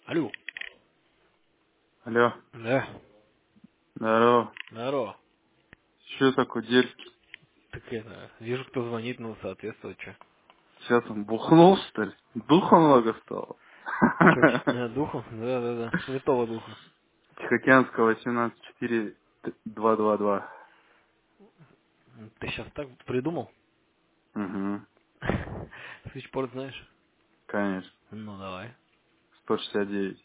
Алло. Алло, Да. здорово. Здорово. Че такой дерзкий? Так это, вижу, кто звонит, ну, соответствует, что. Сейчас он бухнул, что ли? Духа много стало. Че, духу? Да. Святого духа. Тихоокеанского 18-4-222. Ты сейчас так придумал? Угу, Свитчпорт знаешь? конечно. Ну, давай. 169.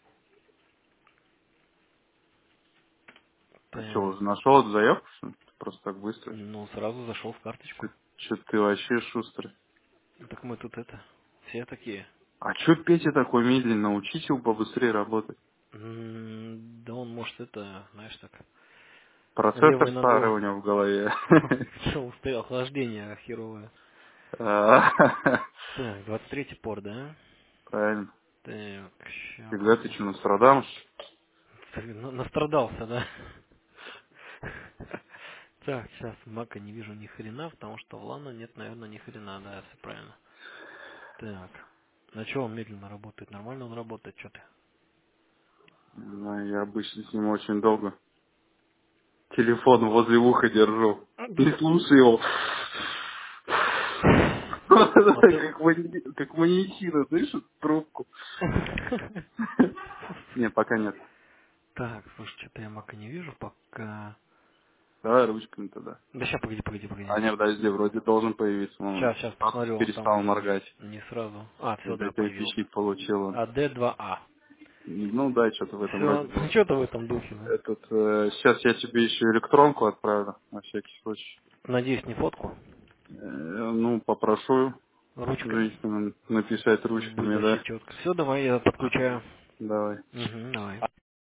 А что, Так. уже нашел эту заявку, что ли? Просто так быстро? Ну, сразу зашел в карточку. Че ты вообще шустрый? Так мы тут это, все такие. А че Петя такой медленно? Учить его побыстрее работать. Да он может это, знаешь, так, Процессор левой старый ногой. у него в голове. Что, устоял, охлаждение херовое. А, Так, 23-й порт, да? правильно. Так, ща Когда ты посмотрим. что, Нострадамус? Настрадался, да? Так, сейчас Мака не вижу ни хрена, потому что в Лана нет, наверное, ни хрена, да, все правильно. Так. На что он медленно работает? Нормально он работает, что ты? Ну, я обычно с ним очень долго телефон возле уха держу. И слушаю его. А ты... Как маньячина дышит в трубку. Не, пока нет. Так, слушай, что-то я Мака не вижу пока. Давай ручками тогда. Да сейчас, погоди. А не, подожди, вроде должен появиться. Он Сейчас просто посмотрю, он там перестал моргать. не сразу. А, все, Из-за да, этой появился. фичи получил он. АД2А. Ну да, что-то в этом Все, роде было. что-то в этом духе, да? Сейчас я тебе еще электронку отправлю, на всякий случай. Надеюсь, не фотку. Ну, попрошу Ручкой. женщину написать Будет ручками, вообще да. четко. Все, давай я подключаю. Давай. Угу, давай.